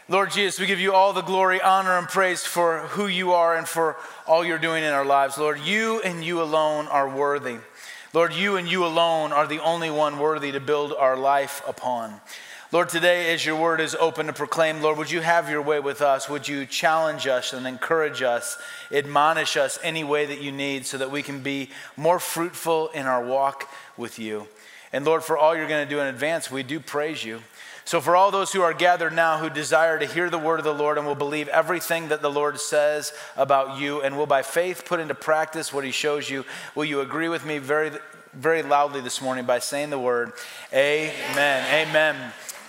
Lord Jesus, we give you all the glory, honor, and praise for who you are and for all you're doing in our lives. Lord, you and you alone are worthy. Lord, you and you alone are the only one worthy to build our life upon. Lord, today as your word is open to proclaim, Lord, would you have your way with us? Would you challenge us and encourage us, admonish us any way that you need so that we can be more fruitful in our walk with you? And Lord, for all you're going to do in advance, we do praise you. So for all those who are gathered now who desire to hear the word of the Lord and will believe everything that the Lord says about you and will by faith put into practice what he shows you, will you agree with me very, very loudly this morning by saying the word, amen, amen.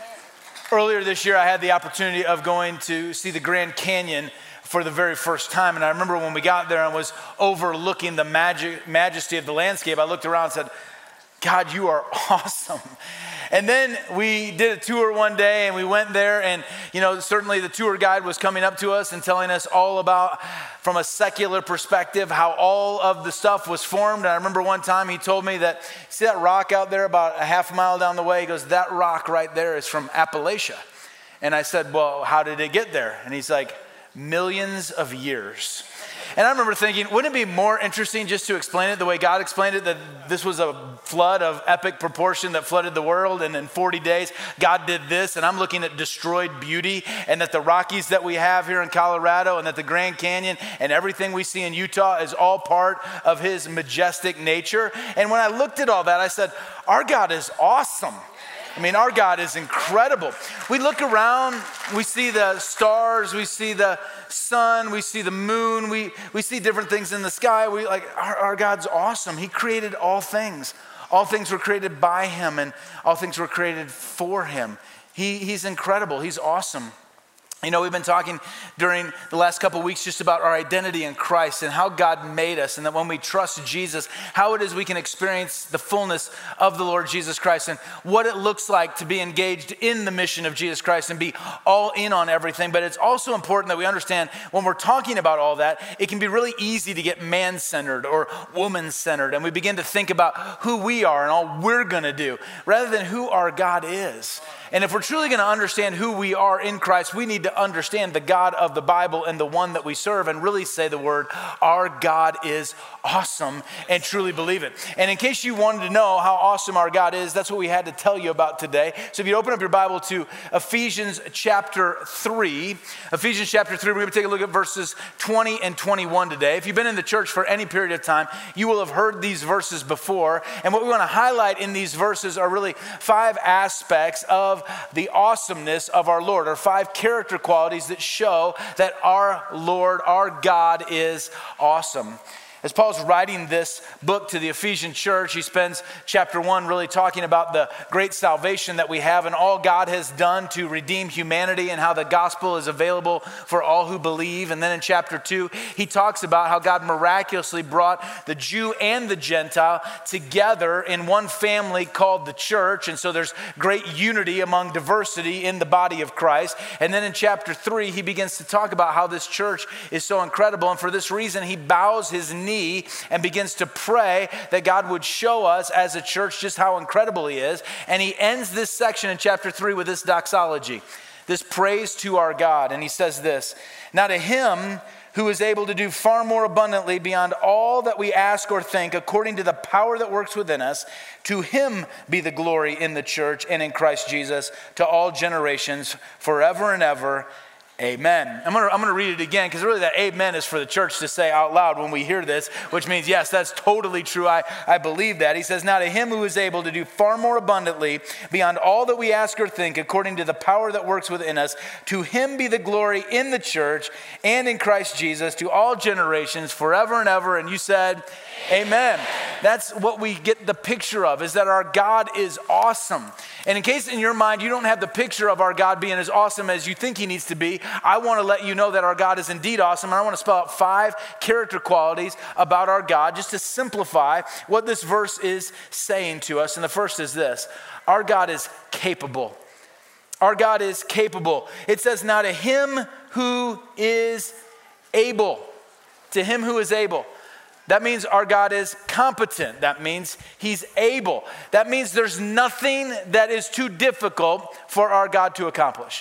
Earlier this year, I had the opportunity of going to see the Grand Canyon for the very first time. And I remember when we got there and was overlooking the majesty of the landscape, I looked around and said, God, you are awesome. And then we did a tour one day and we went there and, certainly the tour guide was coming up to us and telling us all about, from a secular perspective, how all of the stuff was formed. And I remember one time he told me that, see that rock out there about a half mile down the way? He goes, that rock right there is from Appalachia. And I said, well, how did it get there? And he's like, millions of years. And I remember thinking, wouldn't it be more interesting just to explain it the way God explained it, that this was a flood of epic proportion that flooded the world, and in 40 days, God did this, and I'm looking at destroyed beauty, and that the Rockies that we have here in Colorado, and that the Grand Canyon, and everything we see in Utah is all part of his majestic nature. And when I looked at all that, I said, our God is awesome. I mean, our God is incredible. We look around, we see the stars, we see the sun, we see the moon, we see different things in the sky. Our God's awesome. He created all things. All things were created by him and all things were created for him. He's incredible. He's awesome. We've been talking during the last couple of weeks just about our identity in Christ and how God made us, and that when we trust Jesus, how it is we can experience the fullness of the Lord Jesus Christ and what it looks like to be engaged in the mission of Jesus Christ and be all in on everything. But it's also important that we understand when we're talking about all that, it can be really easy to get man-centered or woman-centered, and we begin to think about who we are and all we're going to do rather than who our God is. And if we're truly going to understand who we are in Christ, we need to understand the God of the Bible and the one that we serve and really say the word, our God is awesome, and truly believe it. And in case you wanted to know how awesome our God is, that's what we had to tell you about today. So if you open up your Bible to Ephesians chapter 3, we're going to take a look at verses 20 and 21 today. If you've been in the church for any period of time, you will have heard these verses before. And what we want to highlight in these verses are really 5 aspects of the awesomeness of our Lord, or 5 character qualities that show that our Lord, our God is awesome. As Paul's writing this book to the Ephesian church, he spends chapter 1 really talking about the great salvation that we have and all God has done to redeem humanity and how the gospel is available for all who believe. And then in chapter 2, he talks about how God miraculously brought the Jew and the Gentile together in one family called the church. And so there's great unity among diversity in the body of Christ. And then in chapter 3, he begins to talk about how this church is so incredible. And for this reason, he bows his knee and begins to pray that God would show us as a church just how incredible he is. And he ends this section in chapter 3 with this doxology, this praise to our God. And he says this, now to him who is able to do far more abundantly beyond all that we ask or think, according to the power that works within us, to him be the glory in the church and in Christ Jesus to all generations forever and ever. Amen. I'm gonna read it again because really that amen is for the church to say out loud when we hear this, which means, yes, that's totally true. I believe that. He says, now to him who is able to do far more abundantly beyond all that we ask or think, according to the power that works within us, to him be the glory in the church and in Christ Jesus to all generations forever and ever. And you said, amen. That's what we get the picture of, is that our God is awesome. And in case in your mind you don't have the picture of our God being as awesome as you think he needs to be, I want to let you know that our God is indeed awesome. And I want to spell out 5 character qualities about our God just to simplify what this verse is saying to us. And the first is this: our God is capable. Our God is capable. It says, now to him who is able. To him who is able. That means our God is competent. That means he's able. That means there's nothing that is too difficult for our God to accomplish.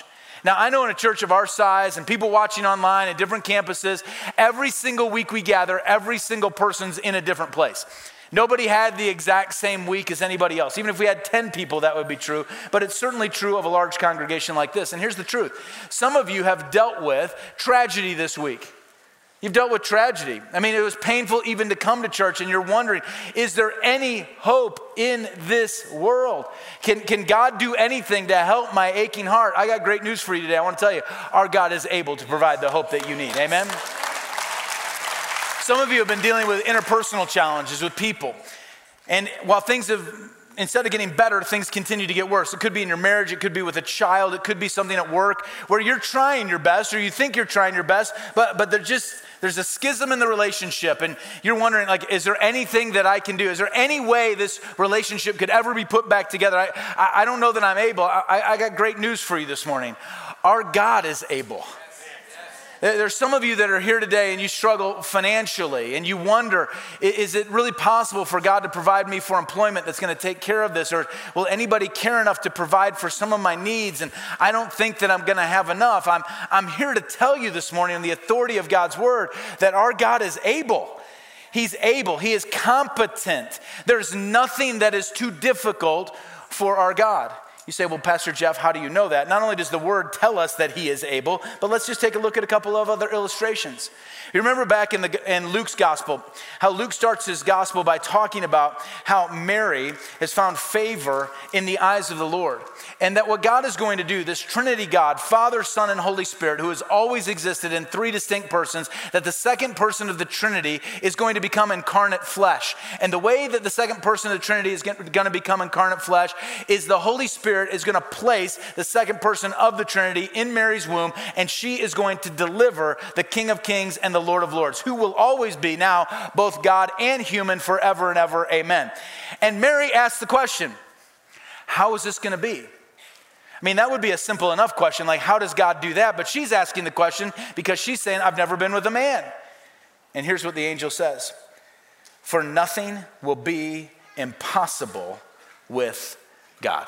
Now, I know in a church of our size and people watching online at different campuses, every single week we gather, every single person's in a different place. Nobody had the exact same week as anybody else. Even if we had 10 people, that would be true. But it's certainly true of a large congregation like this. And here's the truth. Some of you have dealt with tragedy this week. You've dealt with tragedy. I mean, it was painful even to come to church, and you're wondering, is there any hope in this world? Can God do anything to help my aching heart? I got great news for you today. I want to tell you, our God is able to provide the hope that you need. Amen? Some of you have been dealing with interpersonal challenges with people. And while things have, instead of getting better, things continue to get worse. It could be in your marriage, it could be with a child, it could be something at work where you're trying your best or you think you're trying your best, but there's a schism in the relationship and you're wondering, like, is there anything that I can do? Is there any way this relationship could ever be put back together? I don't know that I'm able. I got great news for you this morning. Our God is able. There's some of you that are here today and you struggle financially and you wonder, is it really possible for God to provide me for employment that's going to take care of this? Or will anybody care enough to provide for some of my needs? And I don't think that I'm going to have enough. I'm here to tell you this morning on the authority of God's word that our God is able. He's able. He is competent. There's nothing that is too difficult for our God. You say, well, Pastor Jeff, how do you know that? Not only does the word tell us that he is able, but let's just take a look at a couple of other illustrations. You remember back in Luke's gospel, how Luke starts his gospel by talking about how Mary has found favor in the eyes of the Lord. And that what God is going to do, this Trinity God, Father, Son, and Holy Spirit, who has always existed in three distinct persons, that the second person of the Trinity is going to become incarnate flesh. And the way that the second person of the Trinity is going to become incarnate flesh is the Holy Spirit is going to place the second person of the Trinity in Mary's womb, and she is going to deliver the King of Kings and the Lord of Lords, who will always be now both God and human forever and ever. Amen. And Mary asked the question, how is this going to be? I mean, that would be a simple enough question, like, how does God do that? But she's asking the question because she's saying, I've never been with a man. And here's what the angel says. For nothing will be impossible with God.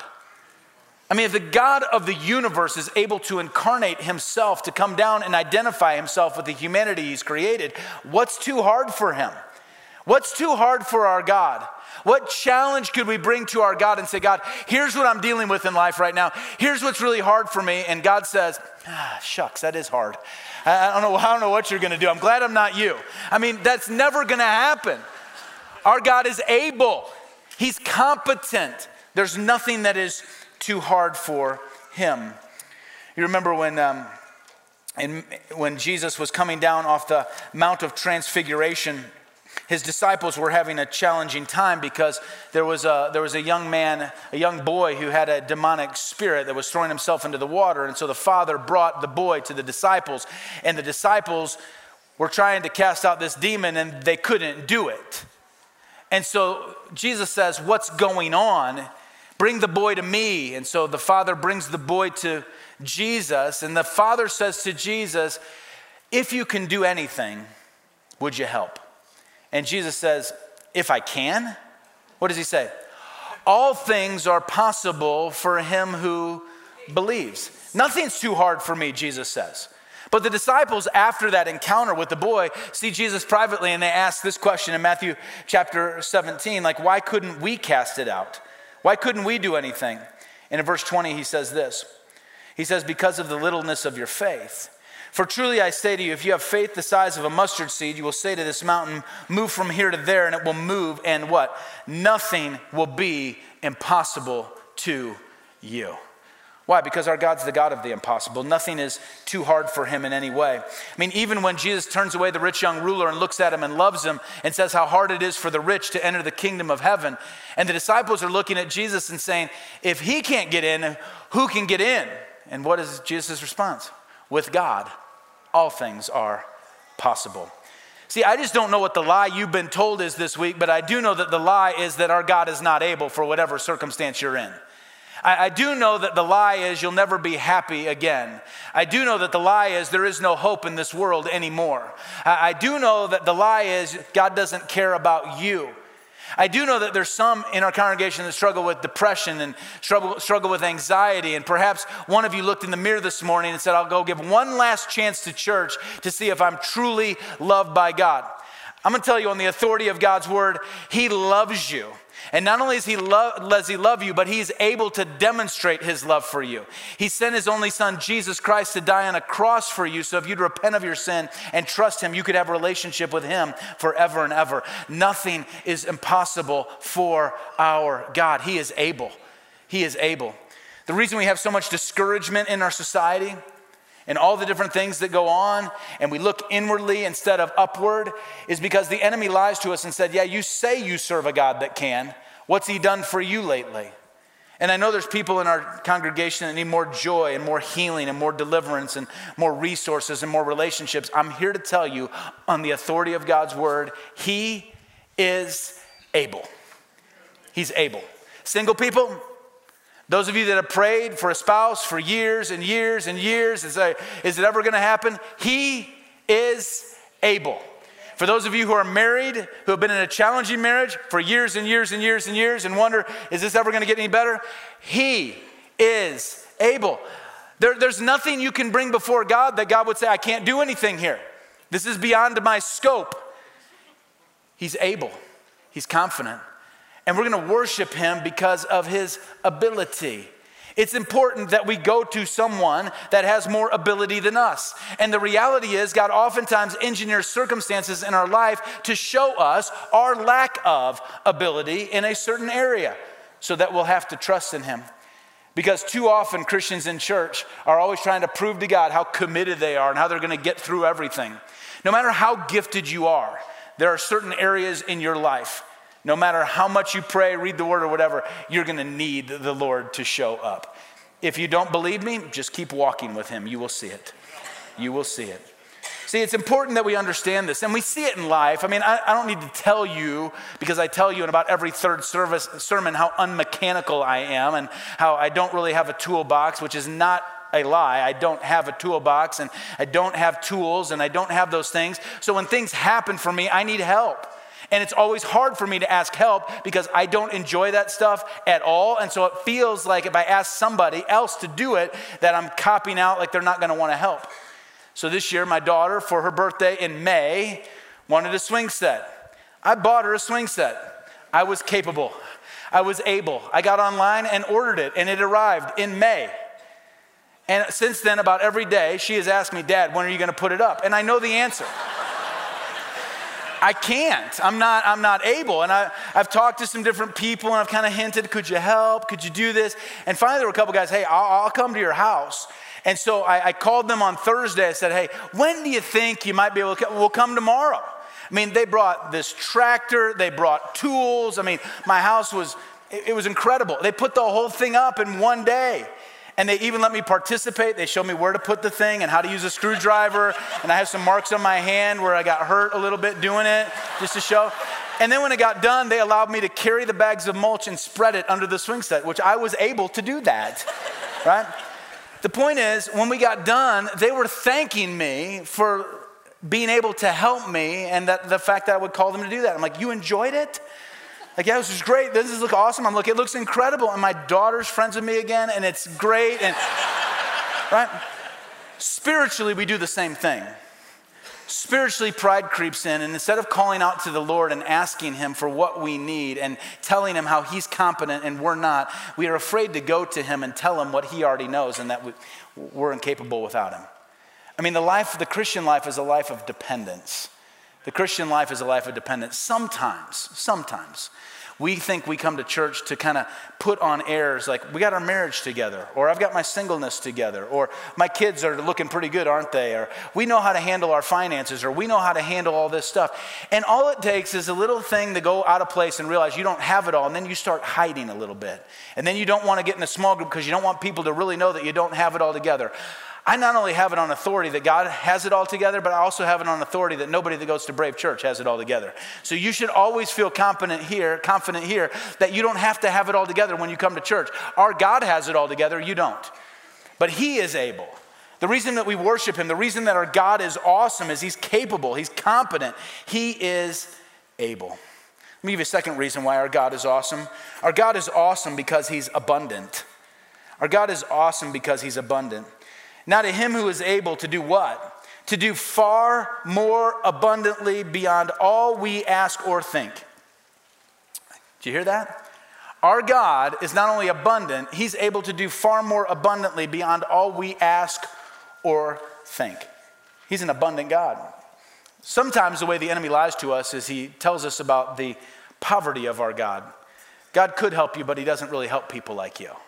I mean, if the God of the universe is able to incarnate himself, to come down and identify himself with the humanity he's created, what's too hard for him? What's too hard for our God? What challenge could we bring to our God and say, God, here's what I'm dealing with in life right now. Here's what's really hard for me. And God says, shucks, that is hard. I don't know what you're going to do. I'm glad I'm not you. I mean, that's never going to happen. Our God is able. He's competent. There's nothing that is too hard for him. You remember when Jesus was coming down off the Mount of Transfiguration, his disciples were having a challenging time because there was a young man, a young boy who had a demonic spirit that was throwing himself into the water. And so the father brought the boy to the disciples, and the disciples were trying to cast out this demon and they couldn't do it. And so Jesus says, what's going on? Bring the boy to me. And so the father brings the boy to Jesus, and the father says to Jesus, if you can do anything, would you help? And Jesus says, if I can? What does he say? All things are possible for him who believes. Nothing's too hard for me, Jesus says. But the disciples, after that encounter with the boy, see Jesus privately, and they ask this question in Matthew chapter 17, like, why couldn't we cast it out? Why couldn't we do anything? And in verse 20, he says this. He says, because of the littleness of your faith. For truly I say to you, if you have faith the size of a mustard seed, you will say to this mountain, move from here to there, and it will move, and what? Nothing will be impossible to you. Why? Because our God's the God of the impossible. Nothing is too hard for him in any way. I mean, even when Jesus turns away the rich young ruler and looks at him and loves him and says how hard it is for the rich to enter the kingdom of heaven, and the disciples are looking at Jesus and saying, if he can't get in, who can get in? And what is Jesus' response? With God, all things are possible. See, I just don't know what the lie you've been told is this week, but I do know that the lie is that our God is not able for whatever circumstance you're in. I do know that the lie is you'll never be happy again. I do know that the lie is there is no hope in this world anymore. I do know that the lie is God doesn't care about you. I do know that there's some in our congregation that struggle with depression and struggle with anxiety. And perhaps one of you looked in the mirror this morning and said, I'll go give one last chance to church to see if I'm truly loved by God. I'm going to tell you on the authority of God's word, he loves you. And not only does he love you, but he's able to demonstrate his love for you. He sent his only son, Jesus Christ, to die on a cross for you. So if you'd repent of your sin and trust him, you could have a relationship with him forever and ever. Nothing is impossible for our God. He is able. He is able. The reason we have so much discouragement in our society and all the different things that go on, and we look inwardly instead of upward, is because the enemy lies to us and said, yeah, you say you serve a God that can. What's he done for you lately? And I know there's people in our congregation that need more joy and more healing and more deliverance and more resources and more relationships. I'm here to tell you on the authority of God's word, he is able. He's able. Single people, those of you that have prayed for a spouse for years and years and years and say, is it ever going to happen? He is able. For those of you who are married, who have been in a challenging marriage for years and years and years and years and wonder, is this ever going to get any better? He is able. There's nothing you can bring before God that God would say, I can't do anything here. This is beyond my scope. He's able. He's confident. And we're going to worship him because of his ability. It's important that we go to someone that has more ability than us. And the reality is God oftentimes engineers circumstances in our life to show us our lack of ability in a certain area so that we'll have to trust in him. Because too often Christians in church are always trying to prove to God how committed they are and how they're going to get through everything. No matter how gifted you are, there are certain areas in your life, no matter how much you pray, read the word or whatever, you're going to need the Lord to show up. If you don't believe me, just keep walking with him. You will see it. You will see it. See, it's important that we understand this, and we see it in life. I mean, I don't need to tell you, because I tell you in about every third sermon how unmechanical I am and how I don't really have a toolbox, which is not a lie. I don't have a toolbox, and I don't have tools, and I don't have those things. So when things happen for me, I need help. And it's always hard for me to ask help because I don't enjoy that stuff at all. And so it feels like if I ask somebody else to do it, that I'm copping out, like they're not going to want to help. So this year, my daughter, for her birthday in May, wanted a swing set. I bought her a swing set. I was capable. I was able. I got online and ordered it, and it arrived in May. And since then, about every day, she has asked me, Dad, when are you going to put it up? And I know the answer. I can't. I'm not able. And I've talked to some different people, and I've kind of hinted, could you help? Could you do this? And finally, there were a couple guys, hey, I'll come to your house. And so I called them on Thursday. I said, hey, when do you think you might be able to come? We'll come tomorrow. I mean, they brought this tractor. They brought tools. I mean, my house was incredible. They put the whole thing up in one day. And they even let me participate. They showed me where to put the thing and how to use a screwdriver. And I have some marks on my hand where I got hurt a little bit doing it, just to show. And then when it got done, they allowed me to carry the bags of mulch and spread it under the swing set, which I was able to do that, right? The point is, when we got done, they were thanking me for being able to help me and that the fact that I would call them to do that. I'm like, you enjoyed it? Like, yeah, this is great. Doesn't this look awesome? I'm like, it looks incredible. And my daughter's friends with me again, and it's great. And right? Spiritually, we do the same thing. Spiritually, pride creeps in, and instead of calling out to the Lord and asking him for what we need and telling him how he's competent and we're not, we are afraid to go to him and tell him what he already knows and that we're incapable without him. I mean, the Christian life is a life of dependence. The Christian life is a life of dependence. Sometimes we think we come to church to kind of put on airs like we got our marriage together, or I've got my singleness together, or my kids are looking pretty good, aren't they? Or we know how to handle our finances, or we know how to handle all this stuff. And all it takes is a little thing to go out of place and realize you don't have it all, and then you start hiding a little bit. And then you don't want to get in a small group because you don't want people to really know that you don't have it all together. I not only have it on authority that God has it all together, but I also have it on authority that nobody that goes to Brave Church has it all together. So you should always feel confident here that you don't have to have it all together when you come to church. Our God has it all together, you don't. But he is able. The reason that we worship him, the reason that our God is awesome is he's capable, he's competent, he is able. Let me give you a second reason why our God is awesome. Our God is awesome because he's abundant. Our God is awesome because he's abundant. Now to him who is able to do what? To do far more abundantly beyond all we ask or think. Do you hear that? Our God is not only abundant, he's able to do far more abundantly beyond all we ask or think. He's an abundant God. Sometimes the way the enemy lies to us is he tells us about the poverty of our God. God could help you, but he doesn't really help people like you.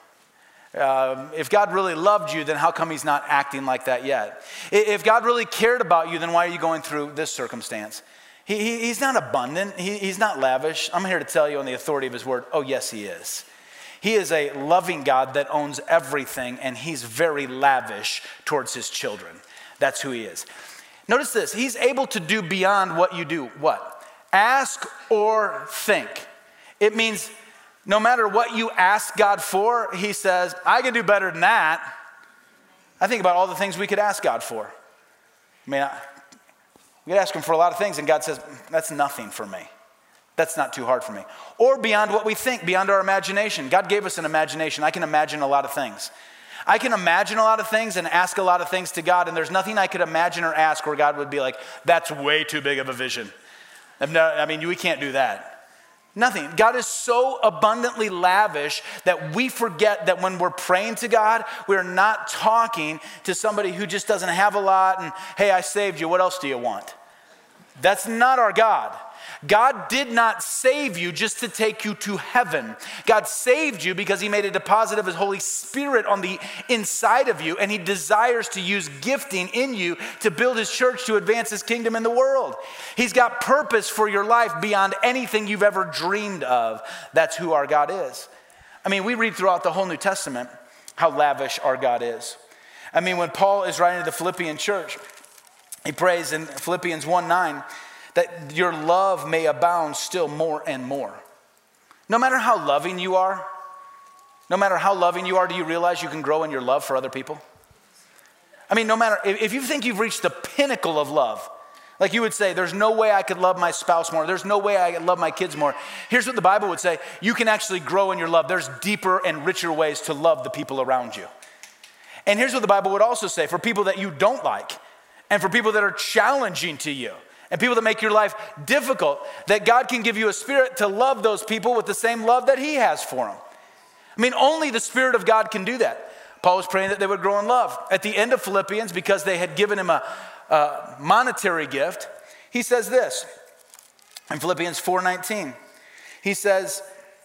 If God really loved you, then how come he's not acting like that yet? If God really cared about you, then why are you going through this circumstance? He's not abundant. He's not lavish. I'm here to tell you on the authority of his word, oh yes, he is. He is a loving God that owns everything, and he's very lavish towards his children. That's who he is. Notice this. He's able to do beyond what you do. What? Ask or think. It means no matter what you ask God for, he says, I can do better than that. I think about all the things we could ask God for. I mean, we could ask him for a lot of things, and God says, that's nothing for me. That's not too hard for me. Or beyond what we think, beyond our imagination. God gave us an imagination. I can imagine a lot of things. I can imagine a lot of things and ask a lot of things to God, and there's nothing I could imagine or ask where God would be like, that's way too big of a vision. We can't do that. Nothing. God is so abundantly lavish that we forget that when we're praying to God, we're not talking to somebody who just doesn't have a lot and, hey, I saved you. What else do you want? That's not our God. God did not save you just to take you to heaven. God saved you because he made a deposit of his Holy Spirit on the inside of you, and he desires to use gifting in you to build his church to advance his kingdom in the world. He's got purpose for your life beyond anything you've ever dreamed of. That's who our God is. We read throughout the whole New Testament how lavish our God is. When Paul is writing to the Philippian church, he prays in Philippians 1:9, that your love may abound still more and more. No matter how loving you are, do you realize you can grow in your love for other people? No matter, if you think you've reached the pinnacle of love, like you would say, there's no way I could love my spouse more, there's no way I could love my kids more. Here's what the Bible would say, you can actually grow in your love. There's deeper and richer ways to love the people around you. And here's what the Bible would also say, for people that you don't like, and for people that are challenging to you, and people that make your life difficult, that God can give you a spirit to love those people with the same love that he has for them. Only the Spirit of God can do that. Paul was praying that they would grow in love. At the end of Philippians, because they had given him a monetary gift, he says this, in Philippians 4:19. He says,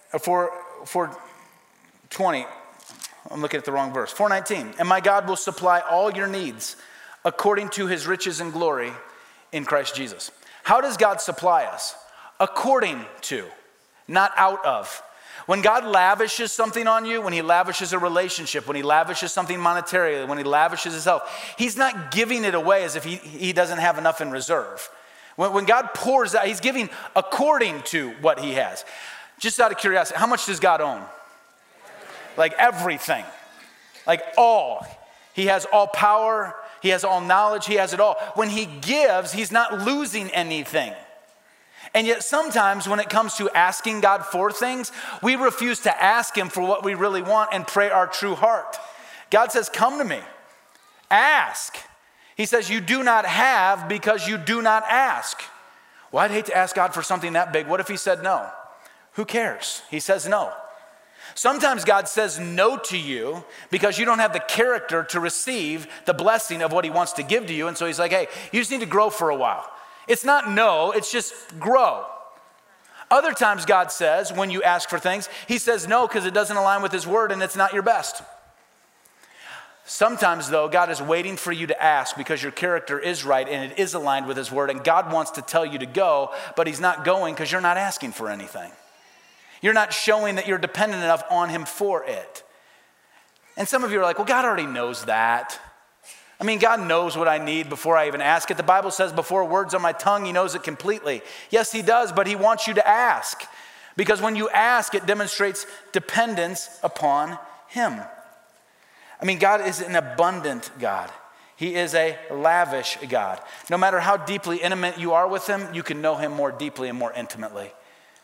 4:20, I'm looking at the wrong verse, 4:19, and my God will supply all your needs according to his riches and glory in Christ Jesus. How does God supply us? According to, not out of. When God lavishes something on you, when he lavishes a relationship, when he lavishes something monetarily, when he lavishes his health, he's not giving it away as if he doesn't have enough in reserve. When God pours out, he's giving according to what he has. Just out of curiosity, how much does God own? Like everything. Like all. He has all power. He has all knowledge. He has it all. When he gives, he's not losing anything. And yet sometimes when it comes to asking God for things, we refuse to ask him for what we really want and pray our true heart. God says, come to me. Ask. He says, you do not have because you do not ask. Well, I'd hate to ask God for something that big. What if he said no? Who cares? He says no. Sometimes God says no to you because you don't have the character to receive the blessing of what he wants to give to you. And so he's like, hey, you just need to grow for a while. It's not no, it's just grow. Other times God says, when you ask for things, he says no because it doesn't align with his word and it's not your best. Sometimes though, God is waiting for you to ask because your character is right and it is aligned with his word, and God wants to tell you to go, but he's not going because you're not asking for anything. You're not showing that you're dependent enough on him for it. And some of you are like, well, God already knows that. God knows what I need before I even ask it. The Bible says before a word's on my tongue, he knows it completely. Yes, he does, but he wants you to ask. Because when you ask, it demonstrates dependence upon him. God is an abundant God. He is a lavish God. No matter how deeply intimate you are with him, you can know him more deeply and more intimately.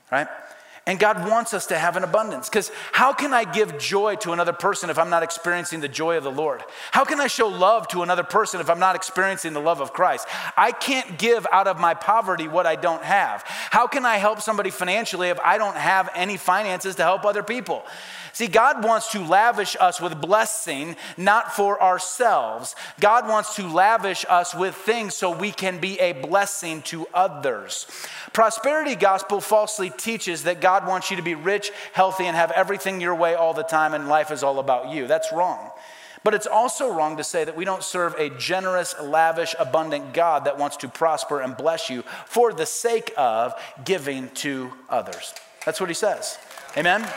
right? And God wants us to have an abundance, because how can I give joy to another person if I'm not experiencing the joy of the Lord? How can I show love to another person if I'm not experiencing the love of Christ? I can't give out of my poverty what I don't have. How can I help somebody financially if I don't have any finances to help other people? See, God wants to lavish us with blessing, not for ourselves. God wants to lavish us with things so we can be a blessing to others. Prosperity gospel falsely teaches that God wants you to be rich, healthy, and have everything your way all the time, and life is all about you. That's wrong. But it's also wrong to say that we don't serve a generous, lavish, abundant God that wants to prosper and bless you for the sake of giving to others. That's what he says. Amen?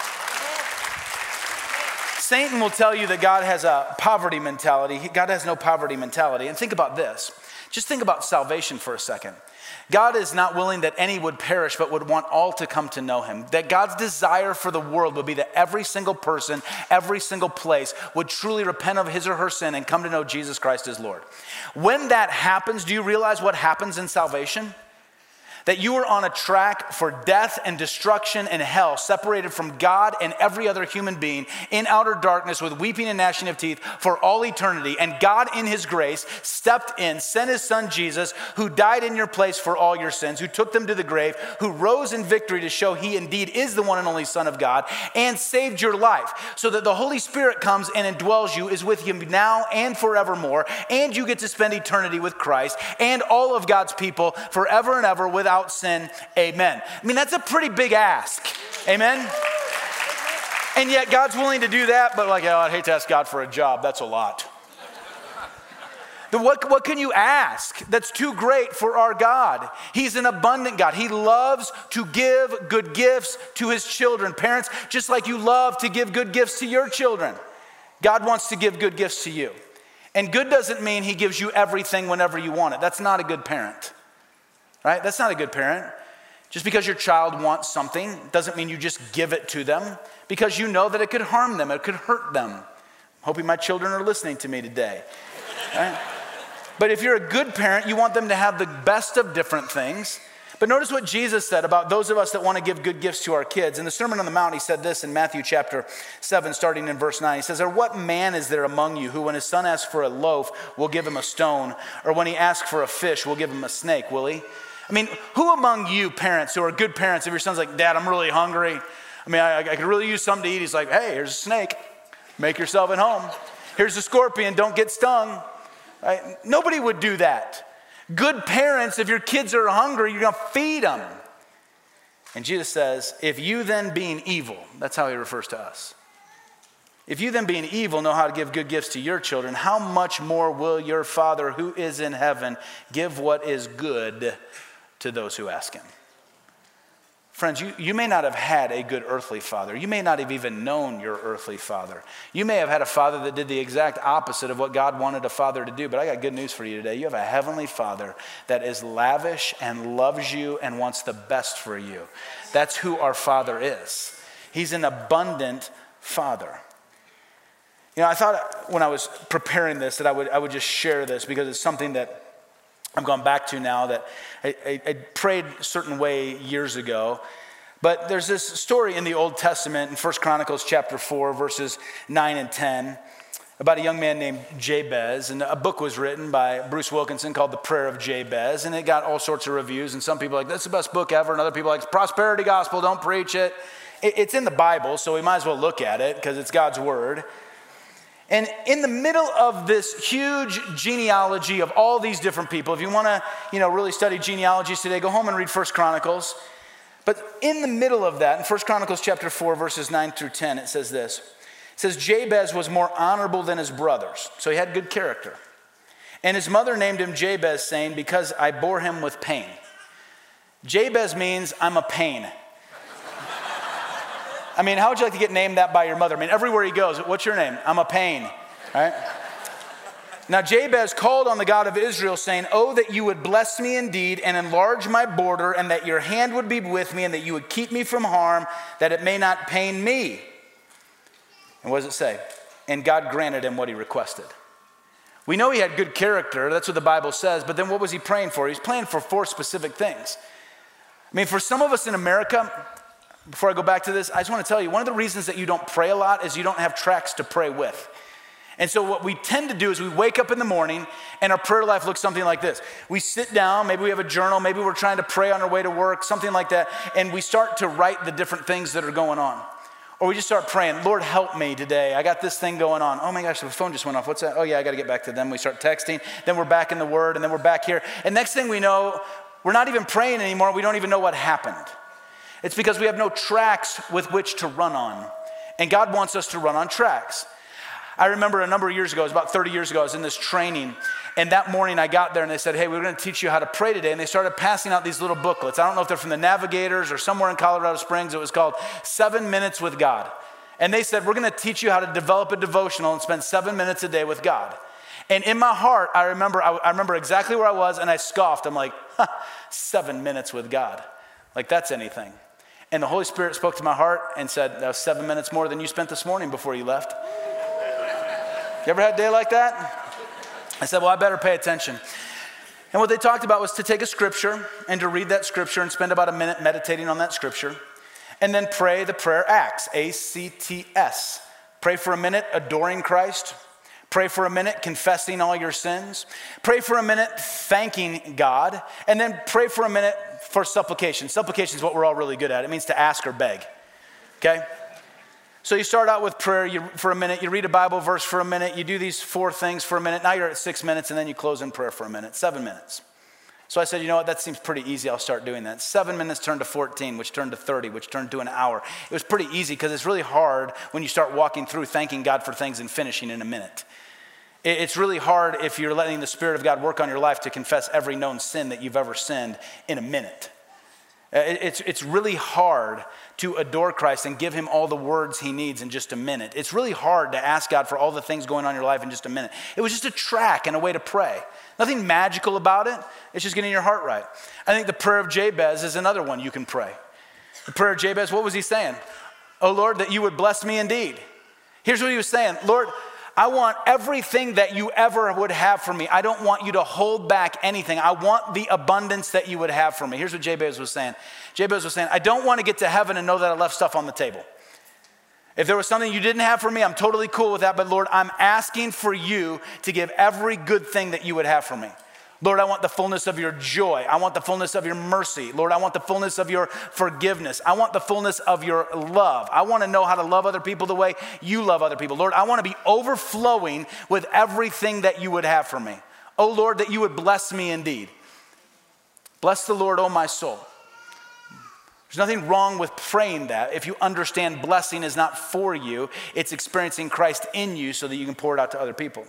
Satan will tell you that God has a poverty mentality. God has no poverty mentality. And think about this. Just think about salvation for a second. God is not willing that any would perish, but would want all to come to know him. That God's desire for the world would be that every single person, every single place would truly repent of his or her sin and come to know Jesus Christ as Lord. When that happens, do you realize what happens in salvation? That you are on a track for death and destruction and hell, separated from God and every other human being in outer darkness with weeping and gnashing of teeth for all eternity. And God in his grace stepped in, sent his son Jesus, who died in your place for all your sins, who took them to the grave, who rose in victory to show he indeed is the one and only Son of God, and saved your life so that the Holy Spirit comes and indwells you, is with you now and forevermore, and you get to spend eternity with Christ and all of God's people forever and ever without sin. Amen. I mean, that's a pretty big ask. Amen. And yet God's willing to do that, but I'd hate to ask God for a job. That's a lot. What can you ask that's too great for our God? He's an abundant God. He loves to give good gifts to his children. Parents, just like you love to give good gifts to your children, God wants to give good gifts to you. And good doesn't mean he gives you everything whenever you want it. That's not a good parent. Right? That's not a good parent. Just because your child wants something doesn't mean you just give it to them, because you know that it could harm them, it could hurt them. I'm hoping my children are listening to me today. Right? But if you're a good parent, you want them to have the best of different things. But notice what Jesus said about those of us that want to give good gifts to our kids. In the Sermon on the Mount, he said this in Matthew chapter 7, starting in verse 9. He says, "Or what man is there among you who, when his son asks for a loaf, will give him a stone? Or when he asks for a fish, will give him a snake, will he? I mean, who among you parents who are good parents, if your son's like, Dad, I'm really hungry. I could really use something to eat. He's like, hey, here's a snake. Make yourself at home. Here's a scorpion. Don't get stung. Right? Nobody would do that. Good parents, if your kids are hungry, you're going to feed them. And Jesus says, if you then being evil, that's how he refers to us. If you then being evil know how to give good gifts to your children, how much more will your Father who is in heaven give what is good to those who ask him? Friends, you may not have had a good earthly father. You may not have even known your earthly father. You may have had a father that did the exact opposite of what God wanted a father to do. But I got good news for you today. You have a heavenly Father that is lavish and loves you and wants the best for you. That's who our Father is. He's an abundant Father. I thought when I was preparing this that I would just share this, because it's something that I've gone back to now, that I prayed a certain way years ago. But there's this story in the Old Testament in 1 Chronicles chapter 4, verses 9 and 10, about a young man named Jabez. And a book was written by Bruce Wilkinson called The Prayer of Jabez. And it got all sorts of reviews. And some people are like, that's the best book ever. And other people are like, prosperity gospel, don't preach it. It's in the Bible, so we might as well look at it because it's God's word. And in the middle of this huge genealogy of all these different people, if you want to, really study genealogies today, go home and read 1 Chronicles. But in the middle of that, in 1 Chronicles chapter 4, verses 9 through 10, it says this. It says, Jabez was more honorable than his brothers, so he had good character. And his mother named him Jabez, saying, because I bore him with pain. Jabez means I'm a pain. How would you like to get named that by your mother? Everywhere he goes, what's your name? I'm a pain, right? Now Jabez called on the God of Israel, saying, oh, that you would bless me indeed and enlarge my border, and that your hand would be with me, and that you would keep me from harm, that it may not pain me. And what does it say? And God granted him what he requested. We know he had good character. That's what the Bible says. But then what was he praying for? He's praying for 4 specific things. I mean, for some of us in America, before I go back to this, I just want to tell you, one of the reasons that you don't pray a lot is you don't have tracks to pray with. And so what we tend to do is we wake up in the morning and our prayer life looks something like this. We sit down, maybe we have a journal, maybe we're trying to pray on our way to work, something like that, and we start to write the different things that are going on. Or we just start praying, Lord, help me today. I got this thing going on. Oh my gosh, the phone just went off. What's that? Oh yeah, I got to get back to them. We start texting, then we're back in the Word, and then we're back here. And next thing we know, we're not even praying anymore. We don't even know what happened. It's because we have no tracks with which to run on. And God wants us to run on tracks. I remember a number of years ago, it was about 30 years ago, I was in this training. And that morning I got there and they said, hey, we're going to teach you how to pray today. And they started passing out these little booklets. I don't know if they're from the Navigators or somewhere in Colorado Springs. It was called 7 Minutes with God. And they said, we're going to teach you how to develop a devotional and spend 7 minutes a day with God. And in my heart, I remember exactly where I was, and I scoffed. I'm like, 7 minutes with God. Like that's anything. And the Holy Spirit spoke to my heart and said, that was 7 minutes more than you spent this morning before you left. You ever had a day like that? I said, well, I better pay attention. And what they talked about was to take a scripture and to read that scripture and spend about a minute meditating on that scripture. And then pray the prayer ACTS, A-C-T-S. Pray for a minute adoring Christ. Pray for a minute confessing all your sins. Pray for a minute thanking God. And then pray for a minute for supplication. Supplication is what we're all really good at. It means to ask or beg, okay? So you start out with prayer for a minute. You read a Bible verse for a minute. You do these 4 things for a minute. Now you're at 6 minutes, and then you close in prayer for a minute, 7 minutes. So I said, you know what, that seems pretty easy. I'll start doing that. 7 minutes turned to 14, which turned to 30, which turned to an hour. It was pretty easy because it's really hard when you start walking through thanking God for things and finishing in a minute. It's really hard if you're letting the Spirit of God work on your life to confess every known sin that you've ever sinned in a minute. It's really hard to adore Christ and give him all the words he needs in just a minute. It's really hard to ask God for all the things going on in your life in just a minute. It was just a track and a way to pray. Nothing magical about it. It's just getting your heart right. I think the prayer of Jabez is another one you can pray. The prayer of Jabez, what was he saying? Oh Lord, that you would bless me indeed. Here's what he was saying. Lord, I want everything that you ever would have for me. I don't want you to hold back anything. I want the abundance that you would have for me. Here's what Jabez was saying. Jabez was saying, I don't want to get to heaven and know that I left stuff on the table. If there was something you didn't have for me, I'm totally cool with that. But Lord, I'm asking for you to give every good thing that you would have for me. Lord, I want the fullness of your joy. I want the fullness of your mercy. Lord, I want the fullness of your forgiveness. I want the fullness of your love. I want to know how to love other people the way you love other people. Lord, I want to be overflowing with everything that you would have for me. Oh Lord, that you would bless me indeed. Bless the Lord, oh my soul. There's nothing wrong with praying that if you understand blessing is not for you, it's experiencing Christ in you so that you can pour it out to other people.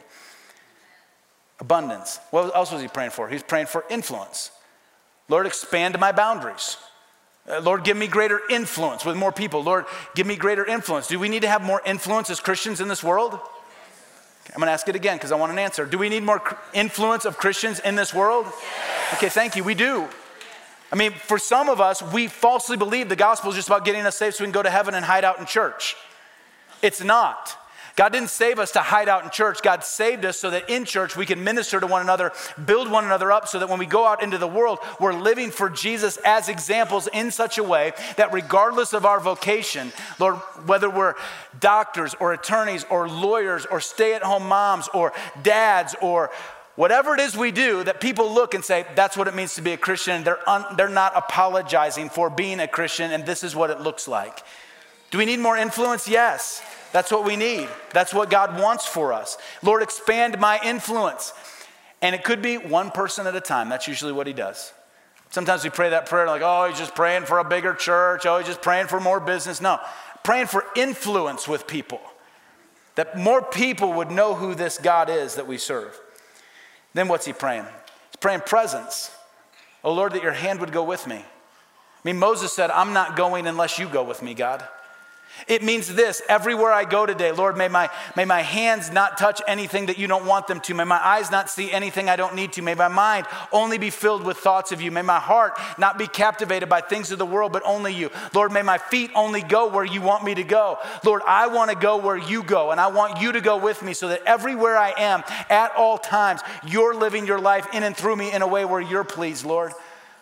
Abundance. What else was he praying for? He was praying for influence. Lord, expand my boundaries. Lord, give me greater influence with more people. Lord, give me greater influence. Do we need to have more influence as Christians in this world? I'm going to ask it again because I want an answer. Do we need more influence of Christians in this world? Okay, thank you. We do. I mean, for some of us, we falsely believe the gospel is just about getting us saved so we can go to heaven and hide out in church. It's not. God didn't save us to hide out in church. God saved us so that in church we can minister to one another, build one another up so that when we go out into the world, we're living for Jesus as examples in such a way that regardless of our vocation, Lord, whether we're doctors or attorneys or lawyers or stay-at-home moms or dads or whatever it is we do, that people look and say, that's what it means to be a Christian. They're not apologizing for being a Christian, and this is what it looks like. Do we need more influence? Yes. That's what we need. That's what God wants for us. Lord, expand my influence. And it could be one person at a time. That's usually what he does. Sometimes we pray that prayer like, oh, he's just praying for a bigger church. Oh, he's just praying for more business. No, praying for influence with people. That more people would know who this God is that we serve. Then what's he praying? He's praying presence. Oh, Lord, that your hand would go with me. I mean, Moses said, I'm not going unless you go with me, God. It means this, everywhere I go today, Lord, may my hands not touch anything that you don't want them to. May my eyes not see anything I don't need to. May my mind only be filled with thoughts of you. May my heart not be captivated by things of the world, but only you. Lord, may my feet only go where you want me to go. Lord, I want to go where you go, and I want you to go with me so that everywhere I am, at all times, you're living your life in and through me in a way where you're pleased, Lord.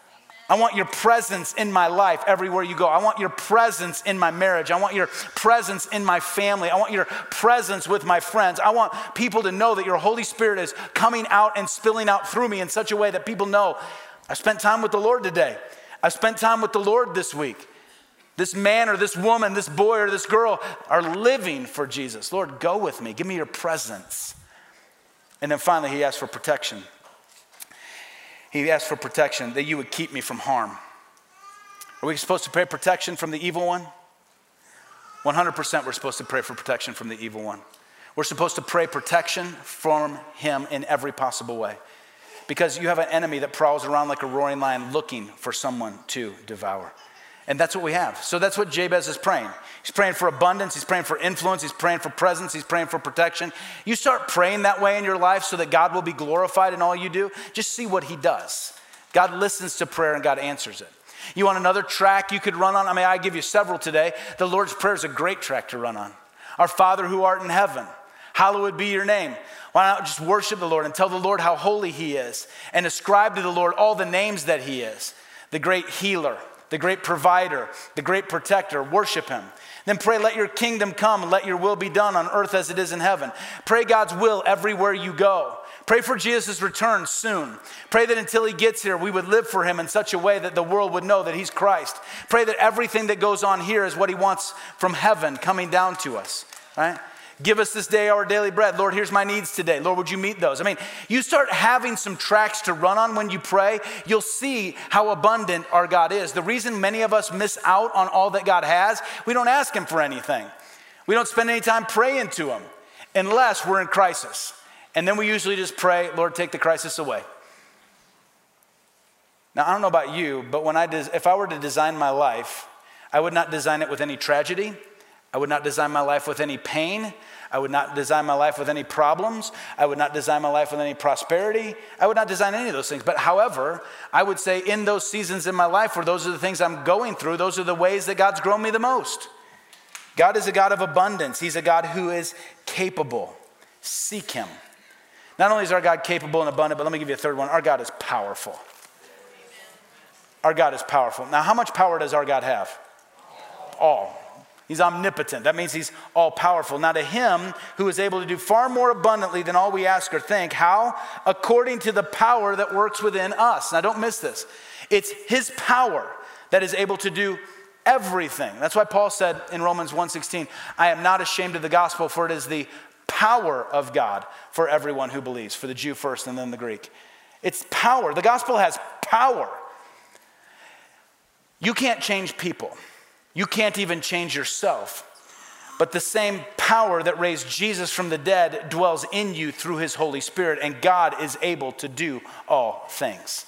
I want your presence in my life everywhere you go. I want your presence in my marriage. I want your presence in my family. I want your presence with my friends. I want people to know that your Holy Spirit is coming out and spilling out through me in such a way that people know, I spent time with the Lord today. I spent time with the Lord this week. This man or this woman, this boy or this girl are living for Jesus. Lord, go with me. Give me your presence. And then finally, he asked for protection. He asked for protection, that you would keep me from harm. Are we supposed to pray protection from the evil one? 100% we're supposed to pray for protection from the evil one. We're supposed to pray protection from him in every possible way. Because you have an enemy that prowls around like a roaring lion looking for someone to devour. And that's what we have. So that's what Jabez is praying. He's praying for abundance. He's praying for influence. He's praying for presence. He's praying for protection. You start praying that way in your life so that God will be glorified in all you do. Just see what he does. God listens to prayer and God answers it. You want another track you could run on? I mean, I give you several today. The Lord's Prayer is a great track to run on. Our Father who art in heaven, hallowed be your name. Why not just worship the Lord and tell the Lord how holy he is and ascribe to the Lord all the names that he is. The great healer, the great provider, the great protector. Worship him. Then pray, let your kingdom come and let your will be done on earth as it is in heaven. Pray God's will everywhere you go. Pray for Jesus' return soon. Pray that until he gets here, we would live for him in such a way that the world would know that he's Christ. Pray that everything that goes on here is what he wants from heaven coming down to us, right? Give us this day our daily bread. Lord, here's my needs today. Lord, would you meet those? I mean, you start having some tracks to run on when you pray, you'll see how abundant our God is. The reason many of us miss out on all that God has, we don't ask him for anything. We don't spend any time praying to him unless we're in crisis. And then we usually just pray, Lord, take the crisis away. Now, I don't know about you, but if I were to design my life, I would not design it with any tragedy. I would not design my life with any pain. I would not design my life with any problems. I would not design my life with any prosperity. I would not design any of those things. But however, I would say in those seasons in my life where those are the things I'm going through, those are the ways that God's grown me the most. God is a God of abundance. He's a God who is capable. Seek him. Not only is our God capable and abundant, but let me give you a third one. Our God is powerful. Our God is powerful. Now, how much power does our God have? All. He's omnipotent. That means he's all powerful. Now to him who is able to do far more abundantly than all we ask or think. How? According to the power that works within us. Now don't miss this. It's his power that is able to do everything. That's why Paul said in Romans 1:16, I am not ashamed of the gospel, for it is the power of God for everyone who believes, for the Jew first and then the Greek. It's power. The gospel has power. You can't change people. You can't even change yourself. But the same power that raised Jesus from the dead dwells in you through his Holy Spirit, and God is able to do all things.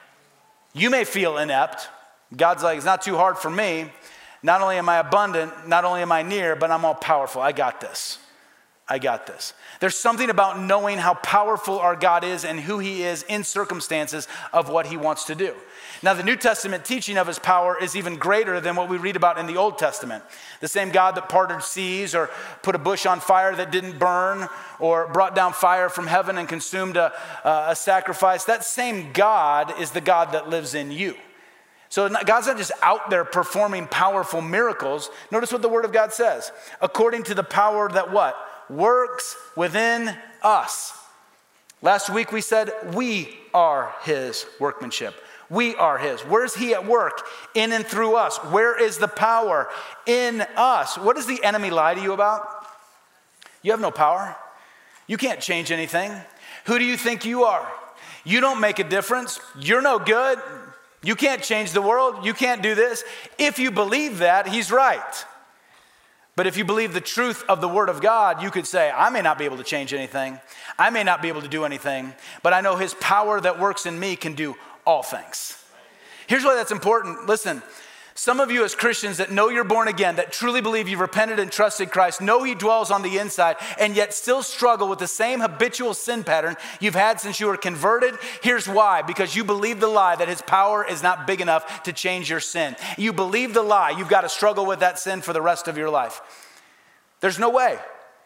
You may feel inept. God's like, it's not too hard for me. Not only am I abundant, not only am I near, but I'm all powerful. I got this. I got this. There's something about knowing how powerful our God is and who he is in circumstances of what he wants to do. Now, the New Testament teaching of his power is even greater than what we read about in the Old Testament. The same God that parted seas or put a bush on fire that didn't burn or brought down fire from heaven and consumed a sacrifice, that same God is the God that lives in you. So God's not just out there performing powerful miracles. Notice what the Word of God says. According to the power that what? Works within us. Last week we said we are his workmanship. We are his. Where's he at work? In and through us. Where is the power? In us. What does the enemy lie to you about? You have no power. You can't change anything. Who do you think you are? You don't make a difference. You're no good. You can't change the world. You can't do this. If you believe that, he's right. But if you believe the truth of the Word of God, you could say, I may not be able to change anything. I may not be able to do anything, but I know his power that works in me can do all things. Here's why that's important. Listen, some of you as Christians that know you're born again, that truly believe you've repented and trusted Christ, know he dwells on the inside, and yet still struggle with the same habitual sin pattern you've had since you were converted. Here's why. Because you believe the lie that his power is not big enough to change your sin. You believe the lie. You've got to struggle with that sin for the rest of your life. There's no way.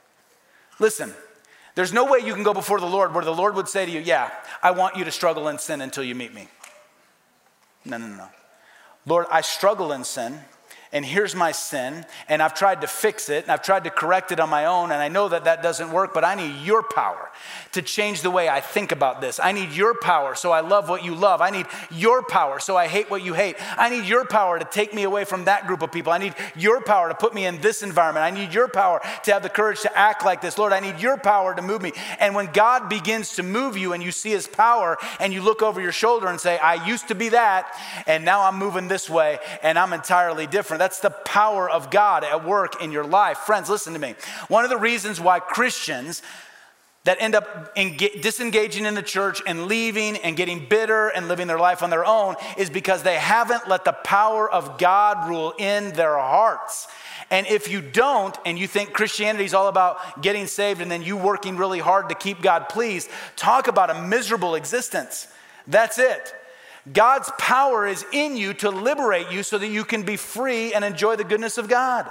Listen, there's no way you can go before the Lord where the Lord would say to you, yeah, I want you to struggle in sin until you meet me. No. Lord, I struggle in sin, and here's my sin, and I've tried to fix it, and I've tried to correct it on my own, and I know that that doesn't work, but I need your power to change the way I think about this. I need your power so I love what you love. I need your power so I hate what you hate. I need your power to take me away from that group of people. I need your power to put me in this environment. I need your power to have the courage to act like this. Lord, I need your power to move me. And when God begins to move you and you see his power and you look over your shoulder and say, I used to be that, and now I'm moving this way, and I'm entirely different. That's the power of God at work in your life. Friends, listen to me. One of the reasons why Christians that end up disengaging in the church and leaving and getting bitter and living their life on their own is because they haven't let the power of God rule in their hearts. And if you don't, and you think Christianity is all about getting saved and then you working really hard to keep God pleased, talk about a miserable existence. That's it. God's power is in you to liberate you so that you can be free and enjoy the goodness of God.